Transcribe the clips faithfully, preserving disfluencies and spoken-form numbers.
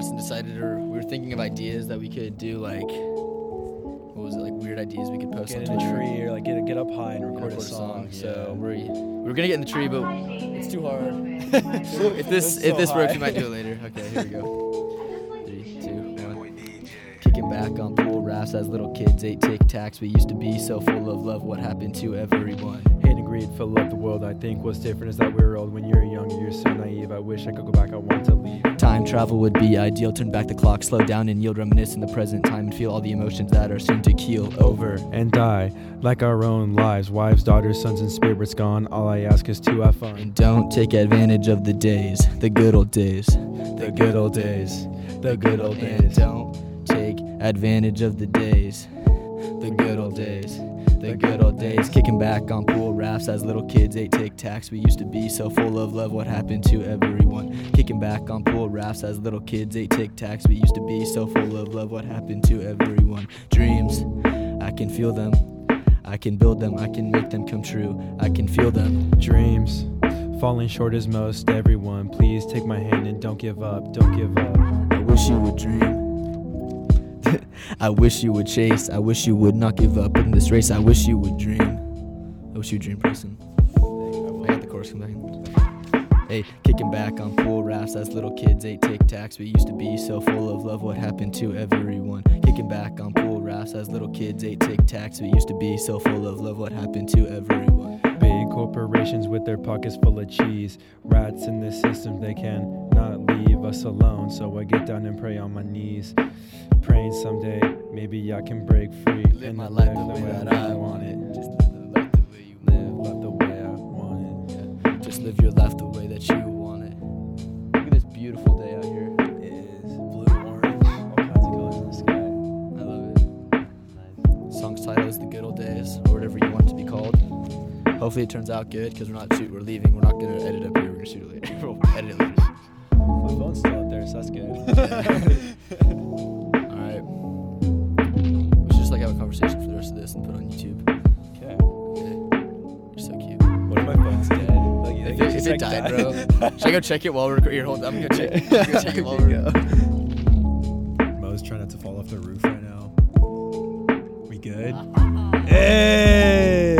notes and decided, or we were thinking of ideas that we could do, like, what was it, like weird ideas we could post Get on in a Twitter. tree or like get a, get up high and record, Record a song. So yeah. we're we were gonna get in the tree, but it's too hard. if this It's if so this works, high. we might do it later. Okay, here we go. Three, two, one. Kicking back on pool rafts as little kids, ate Tic Tacs. We used to be so full of love. What happened to everyone? Hate and greed fill up the world. I think what's different is that we're old. When you're young, you're so naive. I wish I could go back. I want to leave. Time travel would be ideal. Turn back the clock, slow down and yield. Reminisce in the present time and feel all the emotions that are soon to keel over And die like our own lives. Wives, daughters, sons, and spirits gone. All I ask is to have fun. And don't take advantage of the days, the good old days, The good old days. The good old And days. don't take advantage of the days, the good old days, the good old days. Kicking back on pool rafts as little kids, ate Tic Tacs. We used to be so full of love. What happened to everyone? Kicking back on pool rafts as little kids, ate Tic Tacs. We used to be so full of love. What happened to everyone? Dreams, I can feel them. I can build them. I can make them come true. I can feel them. Dreams. Falling short as most everyone. Please take my hand and don't give up. Don't give up. I wish you would dream. I wish you would chase. I wish you would not give up in this race. I wish you would dream. I wish you would dream, Preston. I got the chorus come back in. Hey, kicking back on pool rafts as little kids, ate Tic Tacs. We used to be so full of love. What happened to everyone? Kicking back on pool rafts as little kids, ate Tic Tacs. We used to be so full of love. What happened to everyone? Big corporations with their pockets full of cheese. Rats in the system, they can not leave us alone. So I get down and pray on my knees, praying someday maybe I can break free Live and my live life the way that I want it. Just live life the way you Live life the way I want it. Just live your life the way that you want it. Look at this beautiful day out here. It is blue, orange, all kinds of colors in the sky. I love it. Nice. Song's title is The Good Old Days, or whatever you want it to be called. Hopefully it turns out good, because we're not shoot. We're leaving. We're not gonna edit up here. We're gonna shoot it later. We'll edit it later. My phone's still up there, so that's good. All right. We should just like have a conversation for the rest of this and put it on YouTube. Okay. Okay. You're so cute. What if my phone's dead? Like, you If think it, it's if just it like died, that? bro, should I go check it while we're recording? Here, hold on. I'm gonna check. I'm gonna check it while we're. Mo's trying not to fall off the roof right now. We good? Hey!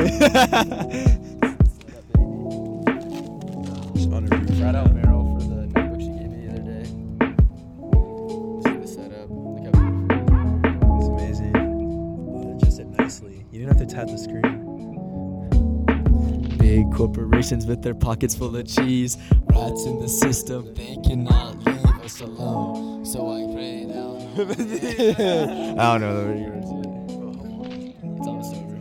Just on a roof. Shout out Meryl for the notebook she gave me the other day. This is the setup. Look how beautiful. It's amazing. Well, it adjusted nicely. You didn't have to tap the screen. Big corporations with their pockets full of cheese. Rats in the system, they cannot leave us alone. So I pray down. I don't know the words yet. It's almost over.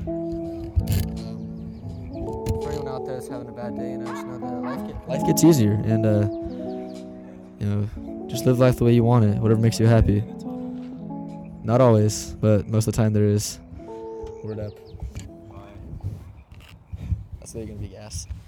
Um, for anyone out there that's having a bad day, you know, just know that life, get, life gets easier. And, uh, you know, just live life the way you want it, whatever makes you happy. Not always, but most of the time there is. Word up. That's really gonna be gas.